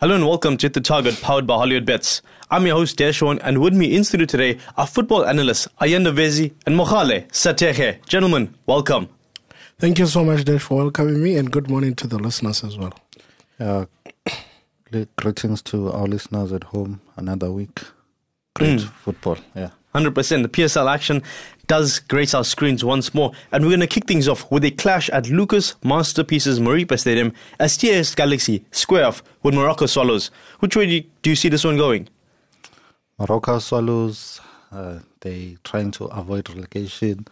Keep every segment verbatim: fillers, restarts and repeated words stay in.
Hello and welcome to The Target, powered by Hollywood Bets. I'm your host, Deshwan, and with me in studio today are football analysts Ayanda Vezi and Mohale Satehe. Gentlemen, welcome. Thank you so much, Desh, for welcoming me, and good morning to the listeners as well. Uh, greetings to our listeners at home. Another week. Great mm. football, yeah. one hundred percent. The P S L action does grace our screens once more. And we're going to kick things off with a clash at Lucas Masterpieces Maripa Stadium as T S Galaxy square off with Morocco Swallows. Which way do you, do you see this one going? Morocco Swallows, uh, they trying to avoid relegation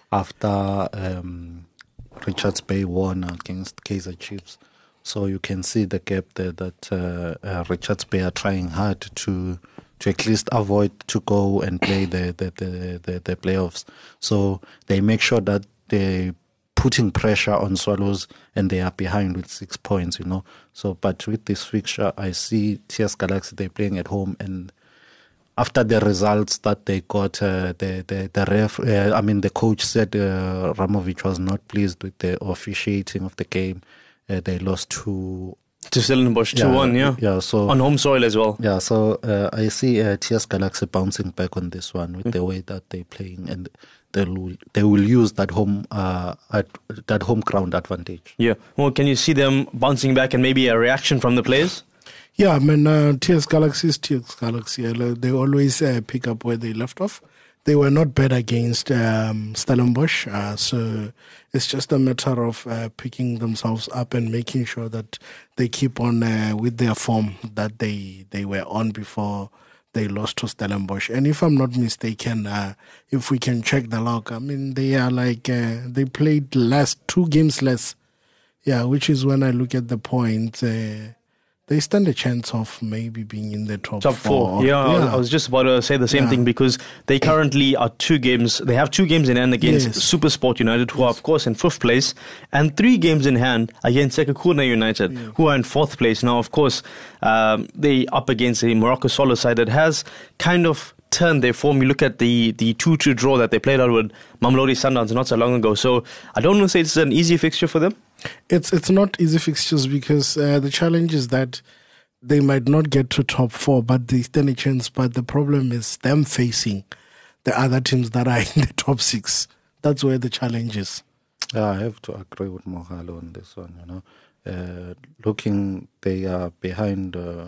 after um, Richards Bay won against Kaizer Chiefs. So you can see the gap there that uh, uh, Richards Bay are trying hard to to at least avoid to go and play the the, the, the, the playoffs. So they make sure that they're putting pressure on Swallows and they are behind with six points, you know. So, but with this fixture, I see T S Galaxy, they're playing at home, and after the results that they got, uh, the, the, the ref, uh, I mean, the coach said uh, Ramovic was not pleased with the officiating of the game. Uh, they lost to To Stellenbosch two one, yeah. Yeah, so on home soil as well. Yeah, so uh, I see uh, T S Galaxy bouncing back on this one with mm. the way that they're playing, and they will they will use that home uh at, that home ground advantage. Yeah. Well, can you see them bouncing back and maybe a reaction from the players? Yeah, I mean, uh, T S Galaxy is T S Galaxy. They always uh, pick up where they left off. They were not bad against um, Stellenbosch, uh, so it's just a matter of uh, picking themselves up and making sure that they keep on uh, with their form that they, they were on before they lost to Stellenbosch. And if I'm not mistaken, uh, if we can check the log, I mean, they are like, uh, they played less, two games less. Yeah, which is when I look at the points, uh, they stand a chance of maybe being in the top, top four. four. Yeah, yeah, I was just about to say the same yeah. thing, because they currently are two games. They have two games in hand against yes. Supersport United, who yes. are, of course, in fifth place, and three games in hand against Sekhukhune United, yeah. who are in fourth place. Now, of course, um, they up against a Morocco Swallows side that has kind of turned their form. You look at the the two two draw that they played out with Mamelodi Sundowns not so long ago. So I don't want to say it's an easy fixture for them. It's it's not easy fixtures because uh, the challenge is that they might not get to top four, but they stand a chance. But the problem is them facing the other teams that are in the top six. That's where the challenge is. Yeah, I have to agree with Mohalo on this one. You know, uh, looking, they are behind uh,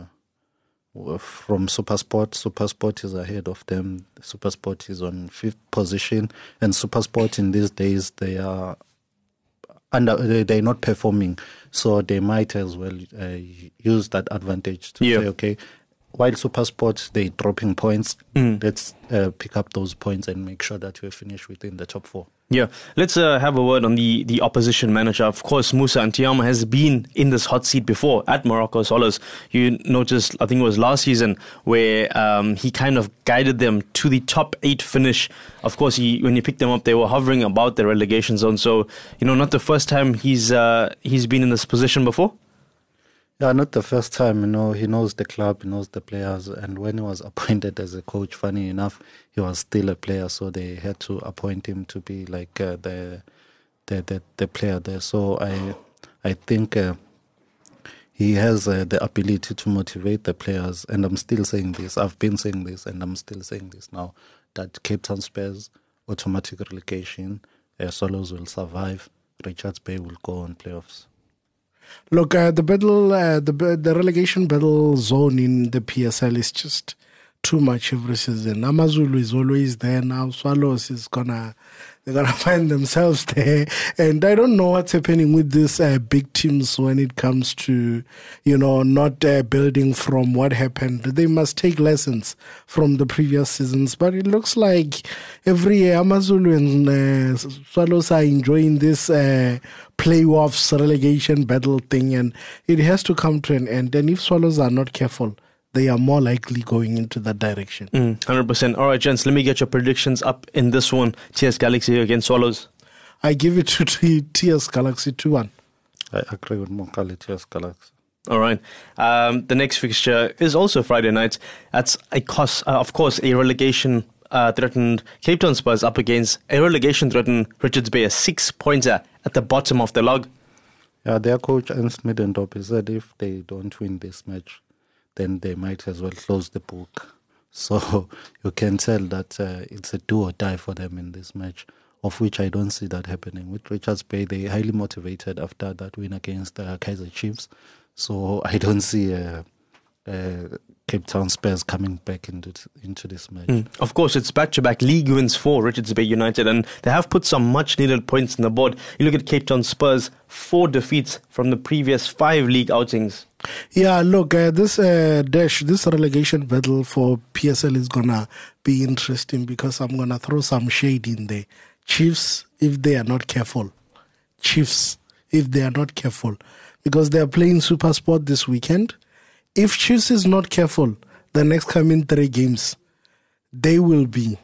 from Supersport. Supersport is ahead of them. Supersport is on fifth position, and Supersport in these days they are. And they're not performing, so they might as well uh, use that advantage to yeah. say, okay, while Supersport, they're dropping points, mm. let's uh, pick up those points and make sure that we finish within the top four. Yeah, let's uh, have a word on the, the opposition manager. Of course, Musa Antiyama has been in this hot seat before at Morocco Swallows. You noticed, I think it was last season, where um, he kind of guided them to the top eight finish. Of course, he, when he picked them up, they were hovering about the relegation zone. So, you know, not the first time he's uh, he's been in this position before. Yeah, not the first time. You know, he knows the club, he knows the players, and when he was appointed as a coach, funny enough, he was still a player, so they had to appoint him to be like uh, the, the the the player there. So I I think uh, he has uh, the ability to motivate the players, and I'm still saying this. I've been saying this, and I'm still saying this now, that Cape Town Spurs automatic relegation, uh, Swallows will survive, Richards Bay will go on playoffs. Look, uh, the battle, uh, the the relegation battle zone in the P S L is just too much every season. Amazulu is always there now. Swallows is gonna, they're gonna find themselves there, and I don't know what's happening with these uh, big teams when it comes to, you know, not uh, building from what happened. They must take lessons from the previous seasons, but it looks like every year Amazulu and uh, Swallows are enjoying this Uh, playoffs relegation battle thing, and it has to come to an end. And if Swallows are not careful, they are more likely going into that direction. Mm, one hundred percent. All right, gents, let me get your predictions up in this one. T S Galaxy against Swallows. I give it to T S Galaxy two one. I agree with Mokali, T S Galaxy. All right. Um, the next fixture is also Friday night. That's, a cost, uh, of course, a relegation Uh, threatened Cape Town Spurs up against a relegation threatened Richards Bay, a six-pointer at the bottom of the log. Yeah, their coach Ernst Middendorp, he said if they don't win this match, then they might as well close the book. So you can tell that uh, it's a do or die for them in this match, of which I don't see that happening. With Richards Bay, they're highly motivated after that win against uh, Kaizer Chiefs. So I don't see uh, uh, Cape Town Spurs coming back into into this match. Mm. Of course, it's back-to-back league wins for Richards Bay United, and they have put some much-needed points on the board. You look at Cape Town Spurs, four defeats from the previous five league outings. Yeah, look, uh, this uh, dash, this relegation battle for P S L is gonna be interesting because I'm gonna throw some shade in there. Chiefs, if they are not careful, Chiefs, if they are not careful, because they are playing SuperSport this weekend. If Chiefs is not careful, the next coming three games, they will be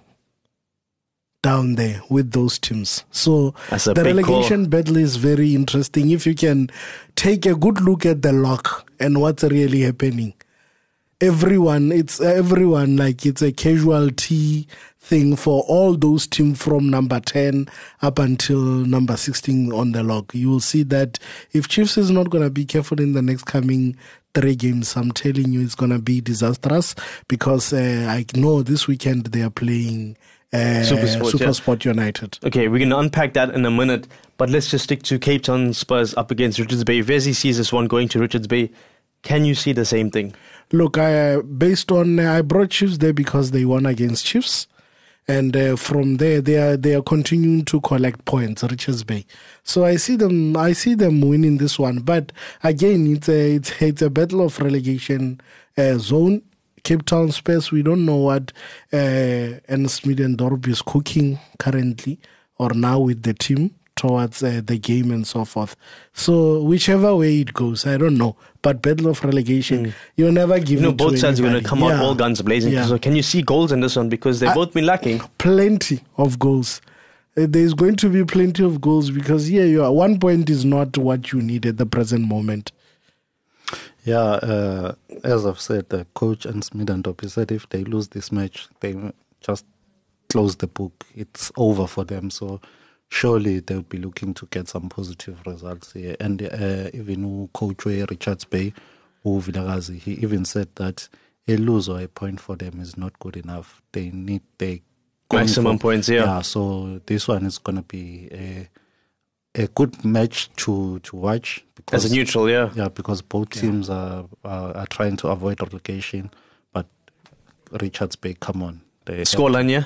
down there with those teams. So the relegation call. battle is very interesting. If you can take a good look at the lock and what's really happening, everyone, it's everyone like it's a casualty thing for all those teams from number ten up until number sixteen on the log. You will see that if Chiefs is not going to be careful in the next coming three games, I'm telling you, it's going to be disastrous because uh, I know this weekend they are playing uh, SuperSport, SuperSport yeah. United. Okay, we're going to unpack that in a minute, but let's just stick to Cape Town Spurs up against Richards Bay. Vezi sees this one going to Richards Bay. Can you see the same thing? Look, I, based on, uh, I brought Chiefs there because they won against Chiefs. And uh, from there, they are they are continuing to collect points, Richards Bay. So I see them, I see them winning this one. But again, it's a it's, it's a battle of relegation uh, zone. Cape Town Spurs, we don't know what uh, Ernst Middendorp is cooking currently or now with the team towards uh, the game and so forth. So whichever way it goes, I don't know. But battle of relegation, mm. you'll never give you know, it both to sides anybody. are going to come yeah. out all guns blazing. Yeah. So can you see goals in this one? Because they've uh, both been lacking. Plenty of goals. Uh, there's going to be plenty of goals because here you are. One point is not what you need at the present moment. Yeah, uh, as I've said, the coach and Middendorp, he said if they lose this match, they just close the book. It's over for them. So surely they'll be looking to get some positive results here. And uh, even Coach Richards Bay, Vilakazi, he even said that a lose or a point for them is not good enough. They need the maximum for, points, yeah. Yeah, so this one is going to be a a good match to, to watch. Because, as a neutral, yeah. Yeah, because both teams yeah. are, are are trying to avoid relegation. But Richards Bay, come on. Scoreline, yeah?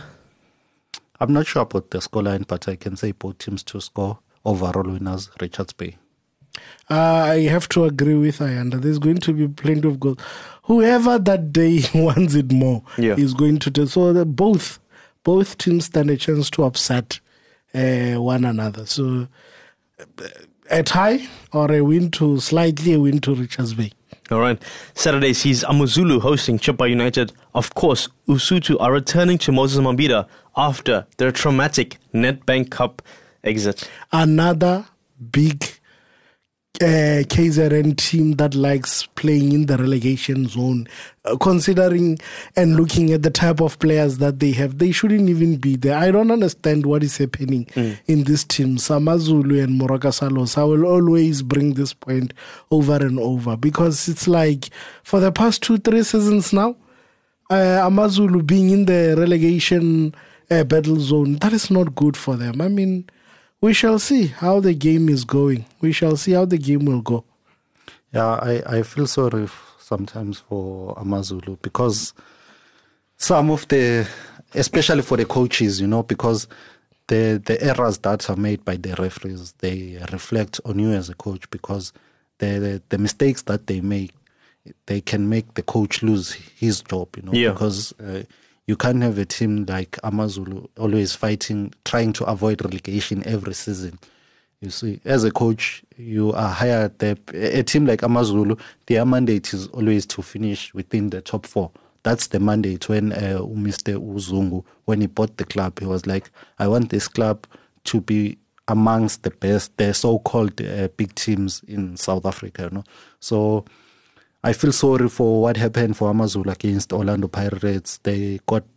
I'm not sure about the scoreline, but I can say both teams to score. Overall winners, Richards Bay. Uh, I have to agree with Ayanda. There's going to be plenty of goals. Whoever that day wants it more yeah. is going to do. So the, both both teams stand a chance to upset uh, one another. So a tie or a win to slightly a win to Richards Bay. All right. Saturday sees Amazulu hosting Chippa United. Of course, Usutu are returning to Moses Mabhida after their traumatic Nedbank Cup exit. Another big uh, K Z N team that likes playing in the relegation zone. Uh, considering and looking at the type of players that they have, they shouldn't even be there. I don't understand what is happening mm. in this team. Amazulu and Moroka Salos, I will always bring this point over and over because it's like for the past two, three seasons now, uh, Amazulu being in the relegation uh, battle zone, that is not good for them. I mean, we shall see how the game is going. We shall see how the game will go. Yeah, I, I feel sorry sometimes for Amazulu because some of the, especially for the coaches, you know, because the, the errors that are made by the referees, they reflect on you as a coach because the, the, the mistakes that they make, they can make the coach lose his job, you know, yeah. because uh, you can't have a team like Amazulu always fighting, trying to avoid relegation every season. You see, as a coach, you are hired. The, a team like Amazulu, their mandate is always to finish within the top four. That's the mandate. When uh, Mister Uzungu, when he bought the club, he was like, I want this club to be amongst the best, the so-called uh, big teams in South Africa. You know? So I feel sorry for what happened for Amazulu against Orlando Pirates. They got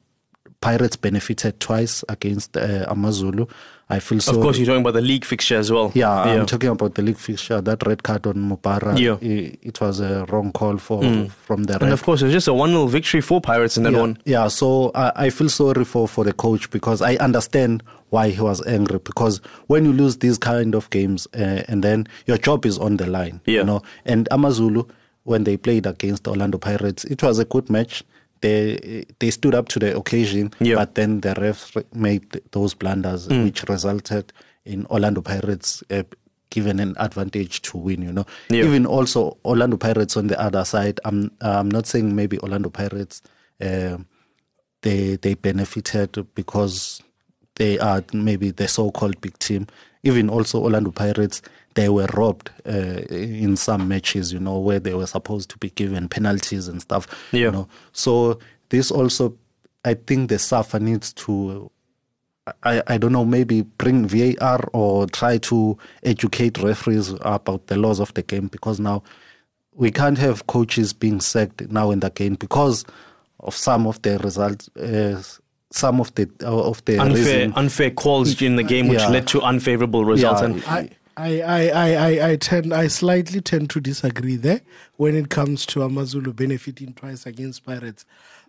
Pirates benefited twice against uh, Amazulu. I feel so. Of course, you're talking about the league fixture as well. Yeah, yeah. I'm talking about the league fixture. That red card on Mubara, yeah. it, it was a wrong call for mm. from the ref. And of course, it was just a one nil victory for Pirates in that yeah, one. Yeah, so I, I feel sorry for, for the coach because I understand why he was angry. Because when you lose these kind of games uh, and then your job is on the line, yeah. you know. And Amazulu, when they played against Orlando Pirates, it was a good match. They they stood up to the occasion, yeah. but then the refs made those blunders, mm. which resulted in Orlando Pirates uh, given an advantage to win. You know, yeah. even also Orlando Pirates on the other side. I'm I'm not saying maybe Orlando Pirates uh, they they benefited because they are maybe the so-called big team. Even also Orlando Pirates, they were robbed uh, in some matches, you know, where they were supposed to be given penalties and stuff. Yeah. You know, so this also, I think the S A F A needs to, I, I don't know, maybe bring V A R or try to educate referees about the laws of the game, because now we can't have coaches being sacked now in the game because of some of the results. Uh, Some of the uh, of the unfair reason. unfair calls in the game, which yeah. led to unfavorable results. Yeah. And I, I, I, I, I tend I slightly tend to disagree there when it comes to Amazulu benefiting twice against Pirates.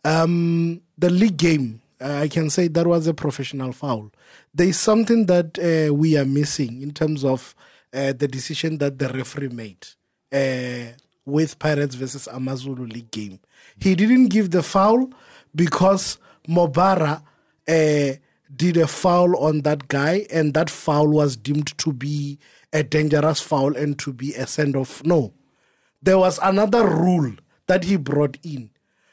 Um, the league game, uh, I can say that was a professional foul. There is something that uh, we are missing in terms of uh, the decision that the referee made uh, with Pirates versus Amazulu league game. He didn't give the foul because Mubara uh, did a foul on that guy, and that foul was deemed to be a dangerous foul and to be a send-off. No. There was another rule that he brought in.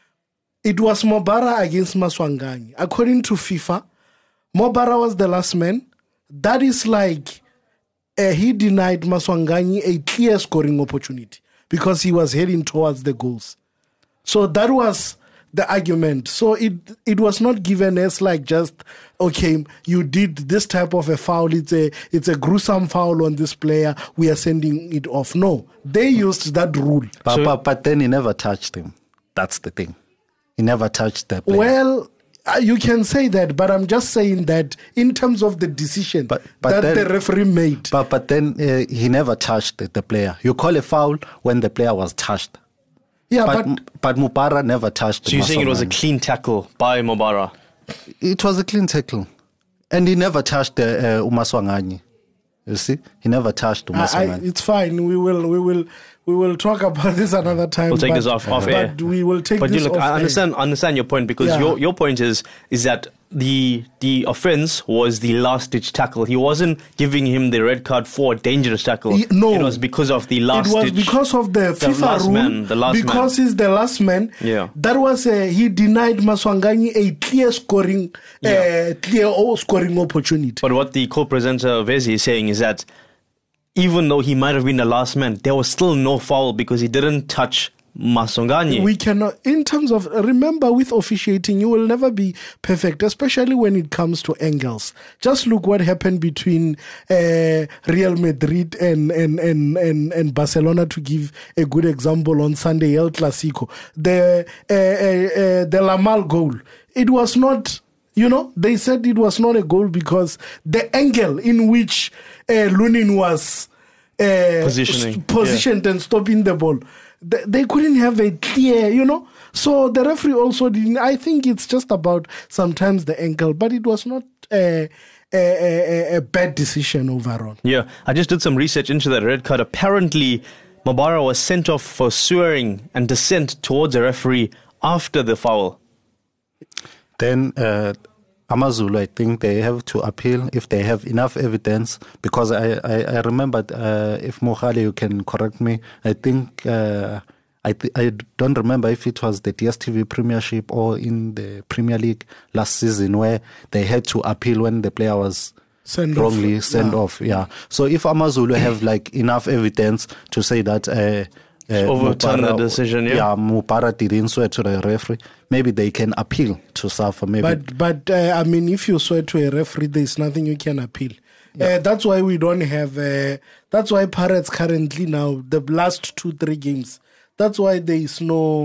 It was Mubara against Maswanganyi. According to FIFA, Mubara was the last man. That is like uh, he denied Maswanganyi a clear scoring opportunity because he was heading towards the goals. So that was the argument. So it it was not given as like just, okay, you did this type of a foul, it's a it's a gruesome foul on this player, we are sending it off. No, they used that rule. But, So- but, but then he never touched him. That's the thing. He never touched the player. Well, uh, you can say that, but I'm just saying that in terms of the decision But- but that then- the referee made. But but then uh, he never touched the, the player. You call a foul when the player was touched. yeah, But but, but, Mubara never touched. so you're saying it was a Maswanganyi. clean tackle by Mubara? It was a clean tackle, and he never touched the uh, Umaswanganyi. You see, he never touched I, I, Umaswanganyi. it's fine. We will we will we will talk about this another time. We'll take but, this off- off but air. we will take But this you look, off I air. understand understand your point, because Yeah. your your point is is that the the offense was the last ditch tackle. He wasn't giving him the red card for a dangerous tackle. He- no. It was because of the last It was ditch. because of the FIFA last rule. man, the last because man. he's the last man. Yeah. That was uh, he denied Maswanganyi a clear scoring, Yeah. uh, clear o- scoring opportunity. But what the co-presenter Vezi is saying is that even though he might have been the last man, there was still no foul because he didn't touch Maswanganyi. We cannot, in terms of, remember with officiating, you will never be perfect, especially when it comes to angles. Just look what happened between uh, Real Madrid and, and, and, and, and Barcelona, to give a good example, on Sunday, El Clasico. The, uh, uh, uh, the Lamal goal, it was not, you know, they said it was not a goal because the angle in which uh, Lunin was uh, Positioning, st- positioned and stopping the ball, they, they couldn't have a clear, you know. So the referee also didn't. I think it's just about sometimes the ankle, but it was not a, a, a, a bad decision overall. Yeah, I just did some research into that red card. Apparently, Mubara was sent off for swearing and dissent towards a referee after the foul. Then uh, Amazulu, I think they have to appeal if they have enough evidence, because I, I, I remember, uh, if Mohale, you can correct me, I think, uh, I, th- I don't remember if it was the D S T V Premiership or in the Premier League last season, where they had to appeal when the player was Send wrongly off. sent Yeah. off. Yeah. So if Amazulu have like enough evidence to say that uh, uh, Overturn the decision, yeah. yeah, Mubara didn't swear to the referee, maybe they can appeal to S A F A. Maybe. But but uh, I mean, if you swear to a referee, there's nothing you can appeal. Uh, that's why we don't have. Uh, that's why Pirates currently now, the last two three games, that's why there is no.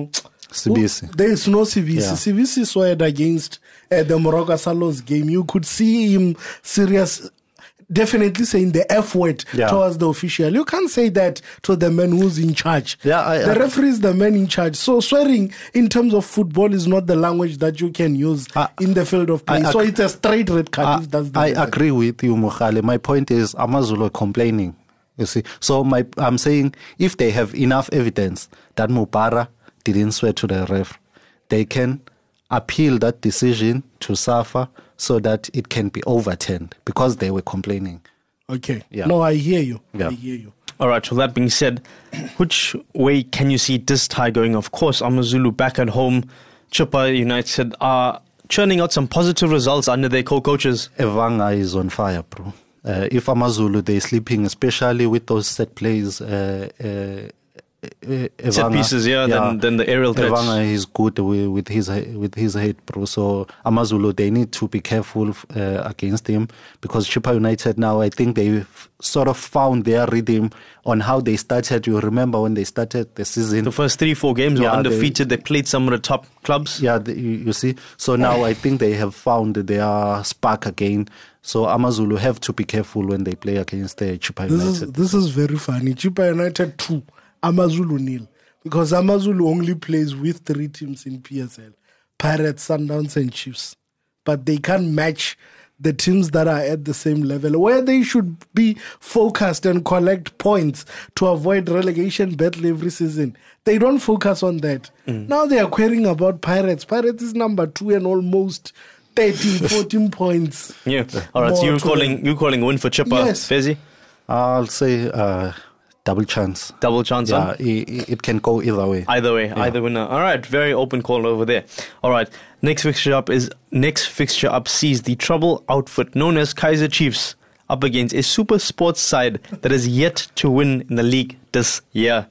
C B C. There is no C B C. Yeah. C B C sweared against uh, the Moroka Salos game. You could see him serious, definitely saying the F word Yeah. towards the official. You can't say that to the man who's in charge. Yeah, I- the I- referee is the man in charge. So swearing in terms of football is not the language that you can use I- in the field of play. I- I- so it's a straight red card. I, if that's the I reason. agree with you, Mukhale. My point is Amazulu complaining. You see, so my I'm saying if they have enough evidence that Mubara didn't swear to the ref, they can appeal that decision to SAFA so that it can be overturned because they were complaining. Okay. Yeah. No, I hear you. Yeah. I hear you. All right, so that being said, which way can you see this tie going? Of course, Amazulu back at home, Chippa United are churning out some positive results under their co-coaches. Evanga is on fire, bro. Uh, if Amazulu, they're sleeping, especially with those set plays. Uh, uh, uh, Evanga, Set pieces, yeah, then- then the aerial threats. Evanga is good with, with his with his head, bro. So Amazulu, they need to be careful uh, against him because Chippa United now, I think they've sort of found their rhythm on how they started. You remember when they started the season? The first three, four games were Yeah, they- undefeated. They, played some of the top clubs. Yeah, the, you, you see. So now I think they have found their spark again. So Amazulu have to be careful when they play against the Chippa This United. is this is very funny. Chippa United two, Amazulu nil. Because Amazulu only plays with three teams in P S L. Pirates, Sundowns and Chiefs. But they can't match the teams that are at the same level, where they should be focused and collect points to avoid relegation battle every season. They don't focus on that. Mm. Now they are querying about Pirates. Pirates is number two and almost thirteen, fourteen points. Yeah. All right, so More you're to calling you calling a win for Chippa, Yes. Fezi? I'll say uh, double chance. Double chance, Yeah, huh? it, it can go either way. Either way, either winner. All right, very open call over there. All right, next fixture up is next fixture up sees the trouble outfit known as Kaiser Chiefs up against a super sports side that is yet to win in the league this year.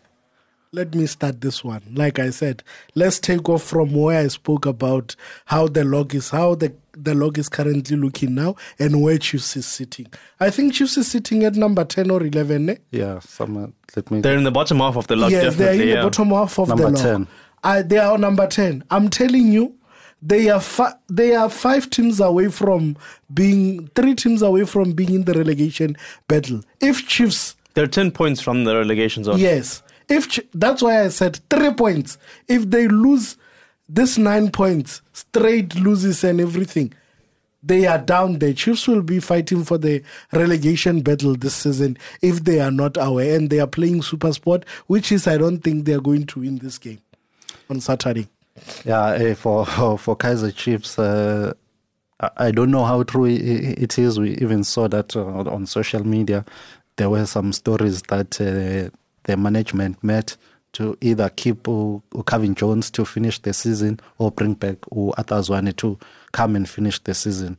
Let me start this one. Like I said, let's take off from where I spoke about how the log is, how the, the log is currently looking now, and where Chiefs is sitting. I think Chiefs is sitting at number ten or eleven. Eh? Yeah, some, let me. They're in the bottom half of the log, yes, they're in definitely. the yeah. bottom half of Number the log. ten. Uh, they are number ten. I'm telling you, they are fi- they are five teams away from being, three teams away from being in the relegation battle. If Chiefs They're ten points from the relegation zone. Yes. If Ch- that's why I said three points. If they lose this nine points, straight loses and everything, they are down there. Chiefs will be fighting for the relegation battle this season if they are not aware. And they are playing Super Sport, which is, I don't think they are going to win this game on Saturday. Yeah, eh, for, for for Kaiser Chiefs, uh, I I don't know how true i- i- it is. We even saw that uh, on social media. There were some stories that uh, the management met to either keep uh, Kevin Jones to finish the season or bring back Atazwane to come and finish the season.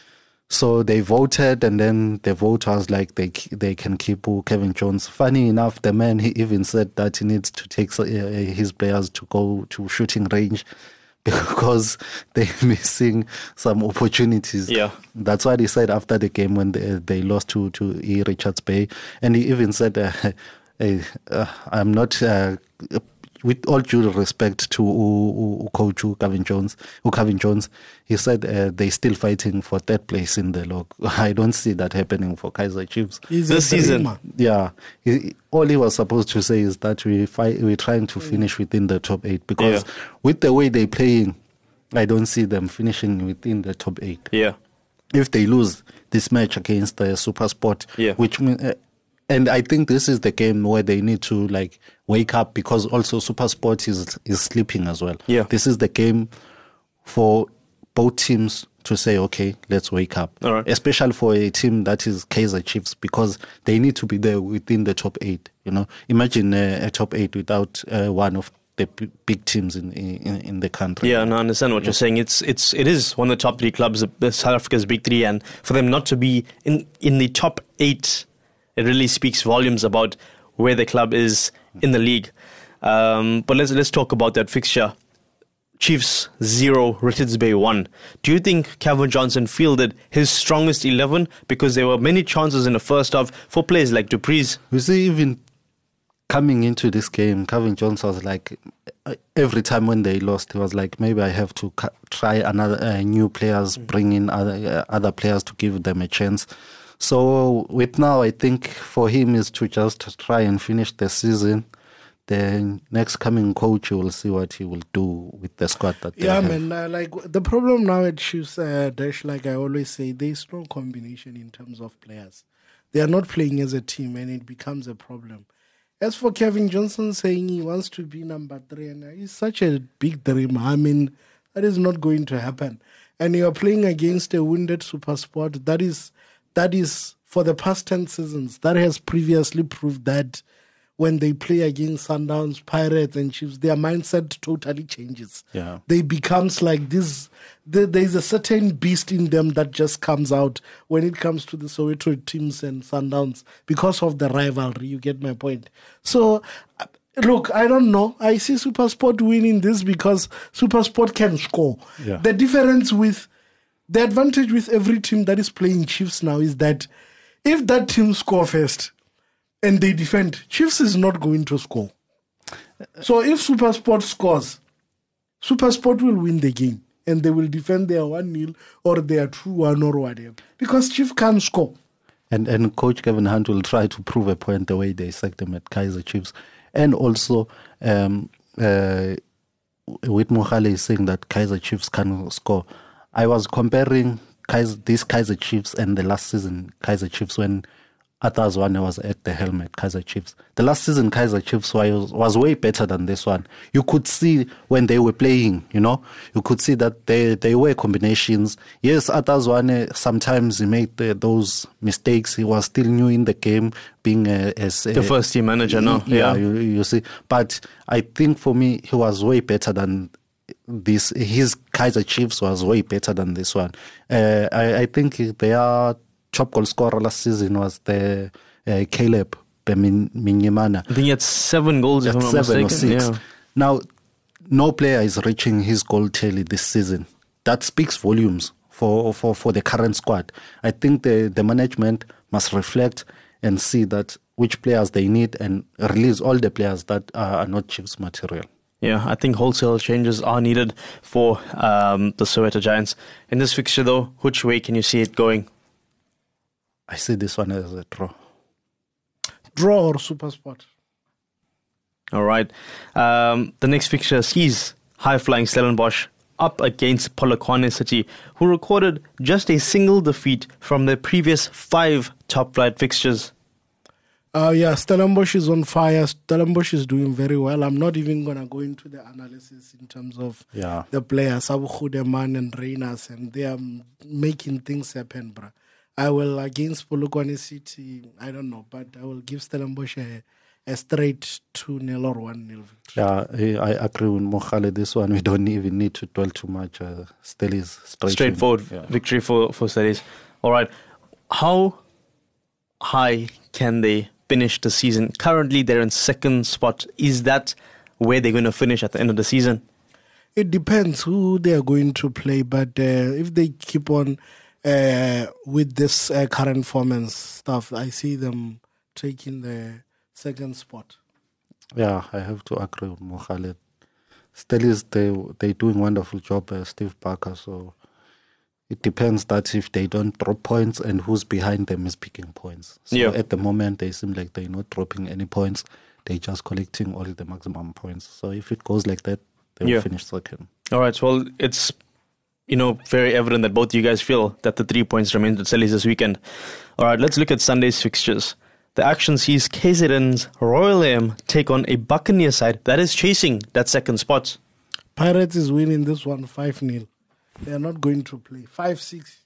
So they voted, and then the vote was like they they can keep Kevin Jones. Funny enough, the man, he even said that he needs to take uh, his players to go to shooting range because they're missing some opportunities. Yeah. That's what he said after the game when they, they lost to, to E. Richards Bay. And he even said, uh, uh, uh, I'm not... Uh, with all due respect to uh, uh, coach uh, Kevin Jones, uh, Kevin Jones, he said uh, they're still fighting for third place in the log. I don't see that happening for Kaiser Chiefs. He's This a season. dreamer. Yeah, he, all he was supposed to say is that we fight, we're trying to finish within the top eight because Yeah. with the way they're playing, I don't see them finishing within the top eight. Yeah. If they lose this match against the Super Sport, Yeah. which mean, uh, and I think this is the game where they need to like wake up because also Super Sport is is sleeping as well. Yeah. This is the game for both teams to say, okay, let's wake up. All right. Especially for a team that is Kaiser Chiefs because they need to be there within the top eight. You know, imagine uh, a top eight without uh, one of the b- big teams in, in in the country. Yeah, and I understand what you're saying. It's it's it is one of the top three clubs, the South Africa's big three, and for them not to be in in the top eight, it really speaks volumes about where the club is in the league. Um, but let's let's talk about that fixture. Chiefs zero, Richards Bay one. Do you think Kevin Johnson fielded his strongest eleven? Because there were many chances in the first half for players like Dupreez. You see, even coming into this game, Kevin Jones was like, every time when they lost, he was like, maybe I have to cu- try another uh, new players, bring in other uh, other players to give them a chance. So with now, I think for him is to just try and finish the season. The next coming coach, you will see what he will do with the squad that they yeah, have. man. Uh, like the problem now at Chiefs, uh, Dash, like I always say, there's no combination in terms of players. They are not playing as a team, and it becomes a problem. As for Kevin Johnson saying he wants to be number three, and he's such a big dream. I mean, that is not going to happen. And you are playing against a wounded SuperSport. That is, that is for the past ten seasons. That has previously proved that when they play against Sundowns, Pirates, and Chiefs, their mindset totally changes. Yeah. They becomes like this. The, there's a certain beast in them that just comes out when it comes to the Soweto teams and Sundowns because of the rivalry. You get my point. So, uh, look, I don't know. I see SuperSport winning this because SuperSport can score. Yeah. The difference with the advantage with every team that is playing Chiefs now is that if that team score first and they defend, Chiefs is not going to score. So if SuperSport scores, SuperSport will win the game and they will defend their one nil or their two one or whatever because Chiefs can't score. And and Coach Kevin Hunt will try to prove a point the way they sacked him at Kaizer Chiefs. And also, um, uh, with Mohale is saying that Kaizer Chiefs can score. I was comparing Kaizer, this Kaizer Chiefs and the last season Kaizer Chiefs when Arthur Zwane was at the helm at Kaizer Chiefs. The last season Kaizer Chiefs was, was way better than this one. You could see when they were playing, you know, you could see that they, they were combinations. Yes, Arthur Zwane, sometimes he made the, those mistakes. He was still new in the game, being a, as a, The first team manager, no? Yeah, Yeah. You, you see. But I think for me, he was way better than this. His Kaizer Chiefs was way better than this one. Uh, I, I think their top goal scorer last season was the uh, Caleb Minyimana. I think he had seven goals, if I'm not Seven mistaken. or six. Yeah. Now, no player is reaching his goal tally this season. That speaks volumes for, for, for the current squad. I think the, the management must reflect and see that which players they need and release all the players that are, are not Chiefs material. Yeah, I think wholesale changes are needed for um, the Soweto Giants. In this fixture, though, which way can you see it going? I see this one as a draw. Draw or SuperSport? All right. Um, the next fixture sees high-flying Stellenbosch up against Polokwane City, who recorded just a single defeat from their previous five top-flight fixtures. Uh, yeah, Stellenbosch is on fire. Stellenbosch is doing very well. I'm not even going to go into the analysis in terms of Yeah. the players, Abu Khudeman and Reynas, and they are making things happen, bruh. I will, against Polokwane City, I don't know, but I will give Stellenbosch a, a straight two nil or one nil victory. Yeah, I, I agree with Mohale. This one, we don't even need to dwell too much. Uh, still is straight Straightforward yeah. victory for, for Studies. All right. How high can they finish the season? Currently, they're in second spot. Is that where they're going to finish at the end of the season? It depends who they are going to play, but uh, if they keep on uh, with this uh, current form and stuff, I see them taking the second spot. Yeah, I have to agree with Mohale. Still is they they doing wonderful job, uh, Steve Parker. So it depends that if they don't drop points and who's behind them is picking points. So Yeah. at the moment they seem like they're not dropping any points. They're just collecting all the maximum points. So if it goes like that, they'll Yeah. finish second. All right. Well, it's, you know, very evident that both you guys feel that the three points remain at Sellies this weekend. All right. Let's look at Sunday's fixtures. The action sees K Z N's Royal A M take on a Buccaneer side that is chasing that second spot. Pirates is winning this one five nil. They are not going to play. five six.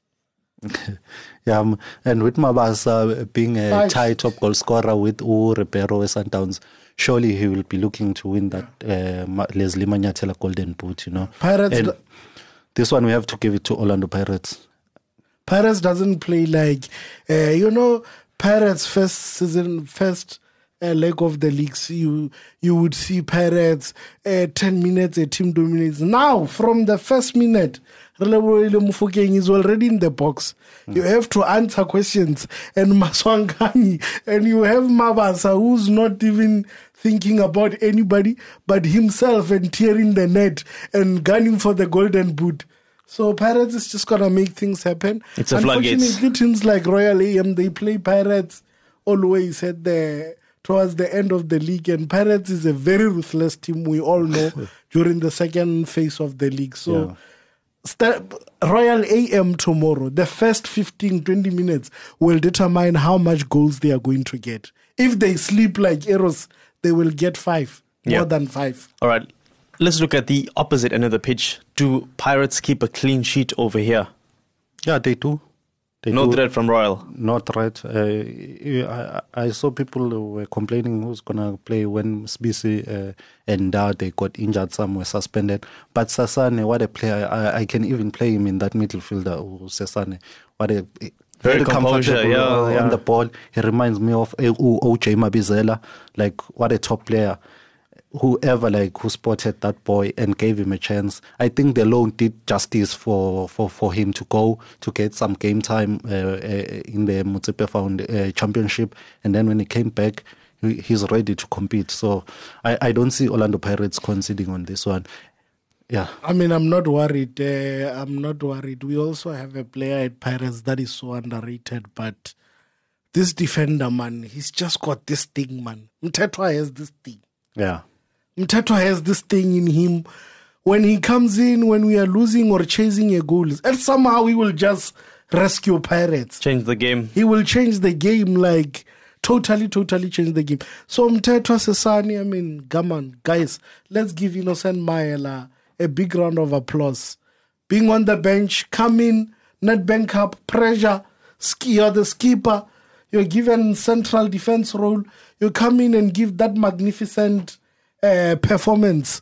Yeah, um, and with Mabasa being a Five. tie top goal scorer with U Repero Sundowns, surely he will be looking to win that uh, Ma- Leslie Manyatela Golden Boot, you know. Pirates And do- this one we have to give it to Orlando Pirates. Pirates doesn't play like, uh, you know, Pirates first season, first uh, leg of the leagues, you you would see Pirates uh, ten minutes, a team dominates. Now, from the first minute, Relebohile Mofokeng is already in the box. Mm. You have to answer questions. And Maswangani, and you have Mabasa, who's not even thinking about anybody but himself and tearing the net and gunning for the golden boot. So Pirates is just gonna make things happen. It's a floodgates. Unfortunately, teams like Royal A M, they play Pirates always at the towards the end of the league, and Pirates is a very ruthless team, we all know, during the second phase of the league. So yeah. Start, Royal A M tomorrow, the first fifteen, twenty minutes will determine how much goals they are going to get. If they sleep like arrows, they will get five, yeah. more than five. All right, let's look at the opposite end of the pitch. Do Pirates keep a clean sheet over here? Yeah, they do. They no do. threat from Royal? No threat. Uh, I, I saw people who were complaining who's going to play when Sbisi uh, and Dow, they got injured, some were suspended. But Sasane, what a player. I, I can even play him in that midfielder, Sasane. What a... Very, very comfortable yeah, uh, yeah. on the ball. He reminds me of O J Mabizela. Like, what a top player. Whoever like who spotted that boy and gave him a chance. I think the loan did justice for, for, for him to go to get some game time uh, uh, in the Motsepe Found uh, Championship, and then when he came back, he, he's ready to compete. So I, I don't see Orlando Pirates conceding on this one. Yeah, I mean, I'm not worried. Uh, I'm not worried. We also have a player at Pirates that is so underrated, but this defender, man, he's just got this thing, man. Mtetwa has this thing. Yeah. Mtetwa has this thing in him. When he comes in, when we are losing or chasing a goal, and somehow he will just rescue Pirates. Change the game. He will change the game, like totally, totally change the game. So Mtetwa Sesani, I mean, come on, guys, let's give Innocent Maela a big round of applause. Being on the bench, come in, net bank up, pressure, ski, you're the skipper, you're given central defense role, you come in and give that magnificent Uh, performance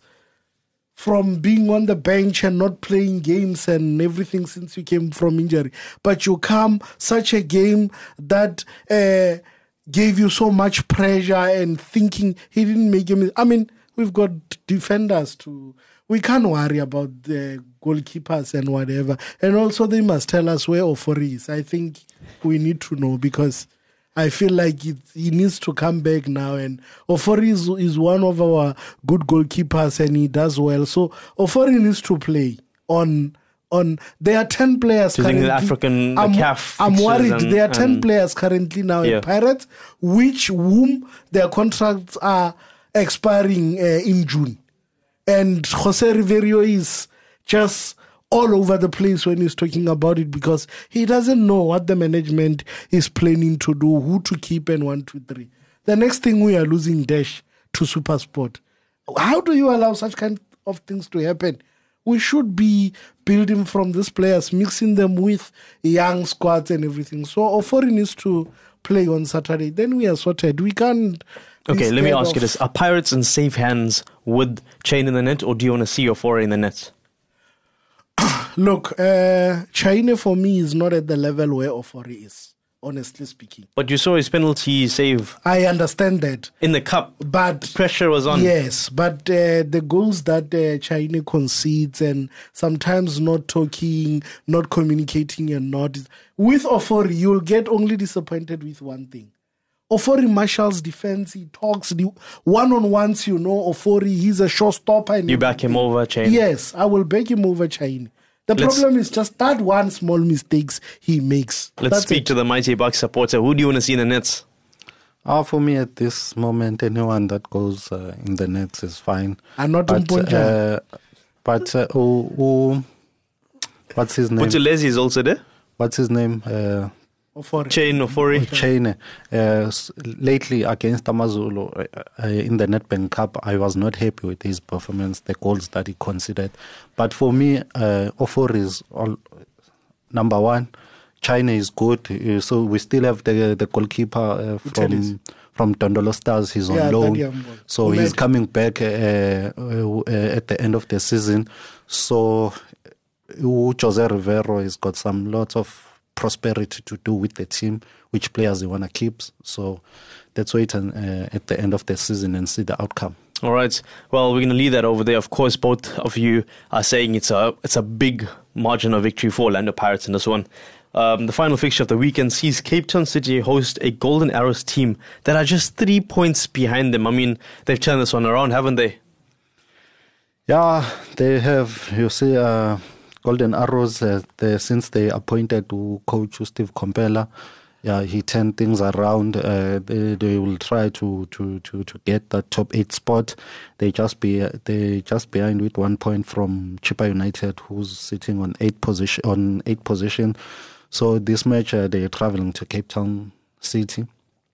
from being on the bench and not playing games and everything since you came from injury. But you come, such a game that uh, gave you so much pressure and thinking he didn't make him. I mean, we've got defenders to. We can't worry about the goalkeepers and whatever. And also they must tell us where Ofori is. I think we need to know, because I feel like it, he needs to come back now. And Ofori is, is one of our good goalkeepers and he does well. So Ofori needs to play on... on. There are ten players Do you currently. think the African the I'm, C A F I'm worried. and, there are ten and, players currently now yeah. in Pirates, which whom their contracts are expiring uh, in June. And Jose Riverio is just all over the place when he's talking about it, because he doesn't know what the management is planning to do, who to keep, and one, two, three. The next thing, we are losing Dash to SuperSport. How do you allow such kind of things to happen? We should be building from these players, mixing them with young squads and everything. So Ofori needs to play on Saturday. Then we are sorted. We can't... Okay, let me ask you this. Are Pirates in safe hands with Chain in the net, or do you want to see Ofori in the net? Look, uh, China for me is not at the level where Ofori is, honestly speaking. But you saw his penalty save. I understand that. In the cup, but pressure was on. Yes, but uh, the goals that uh, China concedes, and sometimes not talking, not communicating and not... With Ofori, you'll get only disappointed with one thing. Ofori marshals defense, he talks, the one-on-ones, you know, Ofori, he's a showstopper. And you back him over Chain? Yes, I will back him over Chain. The let's, problem is just that one small mistakes he makes. Let's That's speak it. to the Mighty Bucks supporter. Who do you want to see in the nets? Uh, for me, at this moment, anyone that goes uh, in the nets is fine. I'm not but, uh, but uh, oh, oh, what's his name? Buthelezi is also there. What's his name? Uh, Ofori. Chain Ofori. Chain. Uh, lately against Amazulu uh, in the Nedbank Cup, I was not happy with his performance, the goals that he conceded. But for me, uh, Ofori is all, number one. China is good, uh, so we still have the the goalkeeper uh, from from Dondolo Stars. He's on yeah, loan, so he's coming back uh, uh, uh, at the end of the season. So Jose Rivero has got some lots of prosperity to do with the team, which players they want to keep. So let's wait and, uh, at the end of the season and see the outcome. All right. Well, we're going to leave that over there. Of course, both of you are saying it's a it's a big margin of victory for Orlando Pirates in this one. Um, the final fixture of the weekend sees Cape Town City host a Golden Arrows team that are just three points behind them. I mean, they've turned this one around, haven't they? Yeah, they have. You see, uh, Golden Arrows, uh, they, since they appointed to coach Steve Kompela, yeah, he turned things around. Uh, they, they will try to, to, to, to get that top eight spot. They just be they just behind with one point from Chippa United, who's sitting on eight position on eight position. So this match, uh, they're traveling to Cape Town City,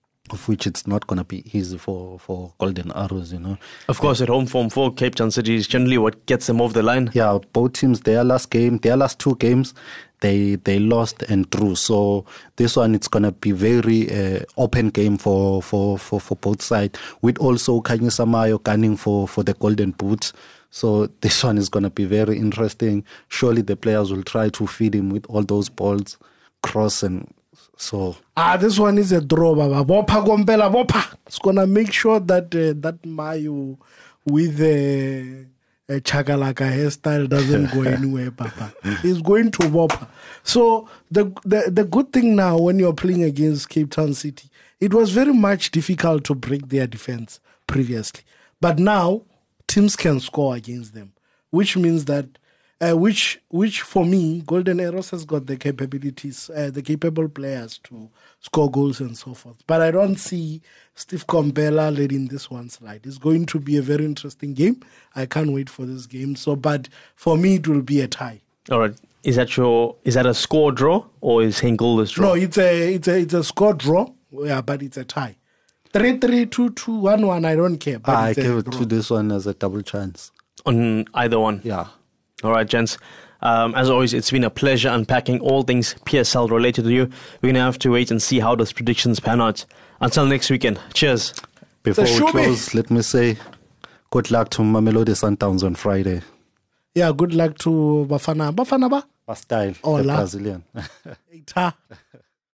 of which it's not going to be easy for, for Golden Arrows, you know. Of course, at home form for Cape Town City is generally what gets them off the line. Yeah, both teams, their last game, their last two games, they they lost and drew. So this one, it's going to be very uh, open game for, for, for, for both sides, with also Khanyisa Mayo gunning for, for the Golden Boot. So this one is going to be very interesting. Surely the players will try to feed him with all those balls, cross and so. Ah, this one is a draw, Baba. Bopa Gombela, Bopa. It's going to make sure that uh, that Mayo with the uh, Chakalaka hairstyle doesn't go anywhere, Papa. He's going to Bopa. So the, the, the good thing now when you're playing against Cape Town City, it was very much difficult to break their defense previously. But now, teams can score against them, which means that, uh, which which for me, Golden Arrows has got the capabilities, uh, the capable players to score goals and so forth. But I don't see Steve Kompela letting this one slide. It's going to be a very interesting game. I can't wait for this game. So, but for me, it will be a tie. All right. Is that your? Is that a score draw or is Henkel this draw? No, it's a it's a it's a score draw. Yeah, but it's a tie. Three, three, two, two, one, one. I don't care. But I give it to this one as a double chance. On either one? Yeah. All right, gents. Um, as always, it's been a pleasure unpacking all things P S L related to you. We're going to have to wait and see how those predictions pan out. Until next weekend. Cheers. Before we close, let me say good luck to Mamelodi Sundowns on Friday. Yeah, good luck to Bafana. Bafana ba? Bastyle, oh, the la. Brazilian.